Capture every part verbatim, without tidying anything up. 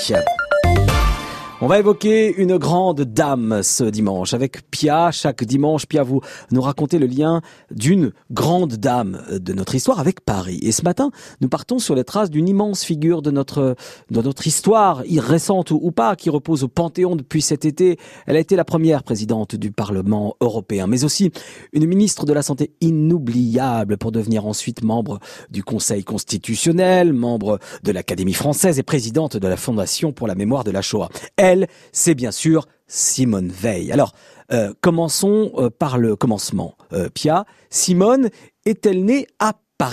On va évoquer une grande dame ce dimanche avec Pia. Chaque dimanche, Pia, vous nous racontez le lien d'une grande dame de notre histoire avec Paris. Et ce matin, nous partons sur les traces d'une immense figure de notre, de notre histoire, récente ou, ou pas, qui repose au Panthéon depuis cet été. Elle a été la première présidente du Parlement européen, mais aussi une ministre de la Santé inoubliable pour devenir ensuite membre du Conseil constitutionnel, membre de l'Académie française et présidente de la Fondation pour la mémoire de la Shoah. Elle, Elle, c'est bien sûr Simone Veil. Alors, euh, commençons euh, par le commencement. Euh, Pia, Simone est-elle née à Paris ?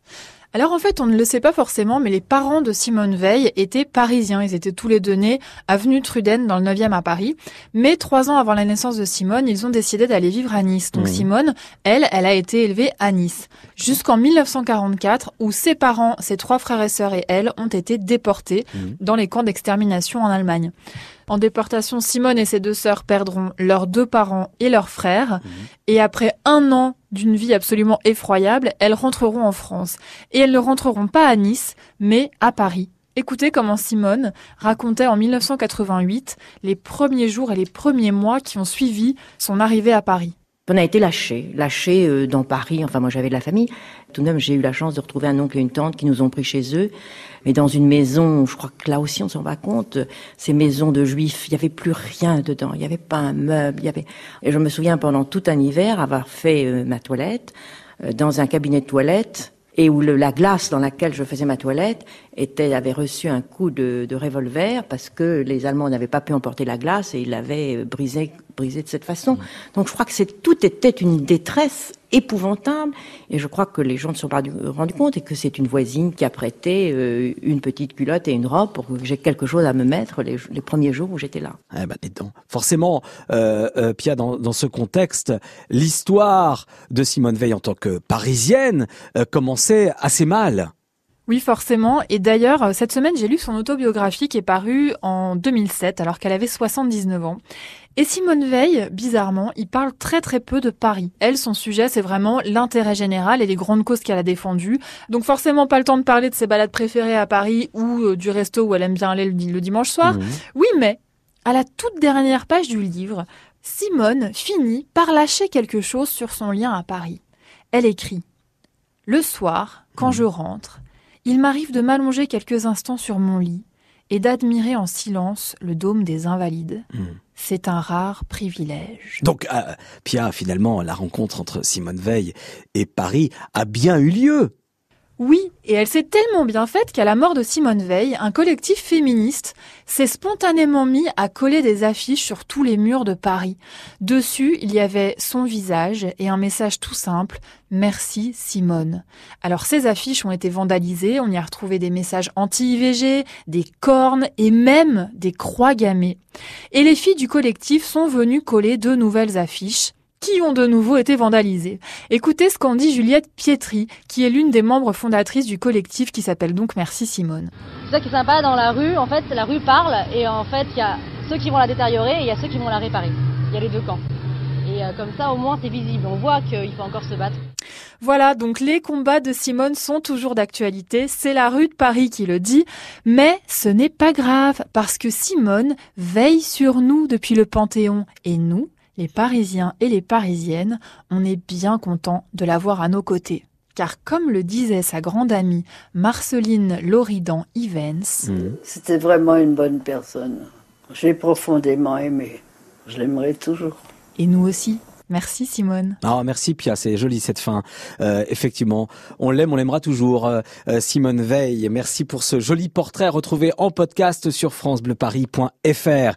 Alors en fait, on ne le sait pas forcément, mais les parents de Simone Veil étaient parisiens. Ils étaient tous les deux nés avenue Truden dans le neuvième à Paris. Mais trois ans avant la naissance de Simone, ils ont décidé d'aller vivre à Nice. Donc mmh. Simone, elle, elle a été élevée à Nice. Jusqu'en mille neuf cent quarante-quatre, où ses parents, ses trois frères et sœurs et elle ont été déportés mmh. dans les camps d'extermination en Allemagne. En déportation, Simone et ses deux sœurs perdront leurs deux parents et leurs frères. Mmh. Et après un an d'une vie absolument effroyable, elles rentreront en France. Et elles ne rentreront pas à Nice, mais à Paris. Écoutez comment Simone racontait en mille neuf cent quatre-vingt-huit les premiers jours et les premiers mois qui ont suivi son arrivée à Paris. On a été lâchés, lâchés dans Paris. Enfin, moi, j'avais de la famille. Tout de même, j'ai eu la chance de retrouver un oncle et une tante qui nous ont pris chez eux. Mais dans une maison, je crois que là aussi, on s'en rend compte, ces maisons de juifs, il n'y avait plus rien dedans. Il n'y avait pas un meuble. Il y avait... Et je me souviens, pendant tout un hiver, avoir fait euh, ma toilette euh, dans un cabinet de toilette et où le, la glace dans laquelle je faisais ma toilette était, avait reçu un coup de, de revolver parce que les Allemands n'avaient pas pu emporter la glace et ils l'avaient brisée brisé de cette façon. Mmh. Donc je crois que c'est, tout était une détresse épouvantable et je crois que les gens ne se sont pas rendus compte et que c'est une voisine qui a prêté euh, une petite culotte et une robe pour que j'ai quelque chose à me mettre les, les premiers jours où j'étais là. Eh ben, forcément, euh, euh, Pia, dans, dans ce contexte, l'histoire de Simone Veil en tant que Parisienne euh, commençait assez mal. Oui, forcément. Et d'ailleurs, cette semaine, j'ai lu son autobiographie qui est parue en deux mille sept, alors qu'elle avait soixante-dix-neuf ans. Et Simone Veil, bizarrement, il parle très très peu de Paris. Elle, son sujet, c'est vraiment l'intérêt général et les grandes causes qu'elle a défendues. Donc forcément, pas le temps de parler de ses balades préférées à Paris ou euh, du resto où elle aime bien aller le, le dimanche soir. Mmh. Oui, mais à la toute dernière page du livre, Simone finit par lâcher quelque chose sur son lien à Paris. Elle écrit « Le soir, quand mmh. je rentre, il m'arrive de m'allonger quelques instants sur mon lit et d'admirer en silence le dôme des Invalides. Mmh. C'est un rare privilège. » Donc, euh, Pia, finalement, la rencontre entre Simone Veil et Paris a bien eu lieu. Oui, et elle s'est tellement bien faite qu'à la mort de Simone Veil, un collectif féministe s'est spontanément mis à coller des affiches sur tous les murs de Paris. Dessus, il y avait son visage et un message tout simple « Merci Simone ». Alors ces affiches ont été vandalisées, on y a retrouvé des messages anti-I V G, des cornes et même des croix gammées. Et les filles du collectif sont venues coller deux nouvelles affiches qui ont de nouveau été vandalisées. Écoutez ce qu'en dit Juliette Pietri, qui est l'une des membres fondatrices du collectif qui s'appelle donc Merci Simone. C'est ça qui est sympa dans la rue, en fait, la rue parle et en fait, il y a ceux qui vont la détériorer et il y a ceux qui vont la réparer. Il y a les deux camps. Et euh, comme ça, au moins, c'est visible. On voit qu'il faut encore se battre. Voilà, donc les combats de Simone sont toujours d'actualité. C'est la rue de Paris qui le dit. Mais ce n'est pas grave, parce que Simone veille sur nous depuis le Panthéon. Et nous, les Parisiens et les Parisiennes, on est bien contents de l'avoir à nos côtés. Car comme le disait sa grande amie Marceline Loridan-Ivens, mmh. c'était vraiment une bonne personne. J'ai profondément aimé. Je l'aimerai toujours. Et nous aussi. Merci Simone. Ah, merci Pia, c'est joli cette fin. Euh, effectivement, on l'aime, on l'aimera toujours. Euh, Simone Veil, merci pour ce joli portrait retrouvé en podcast sur francebleuparis point f r.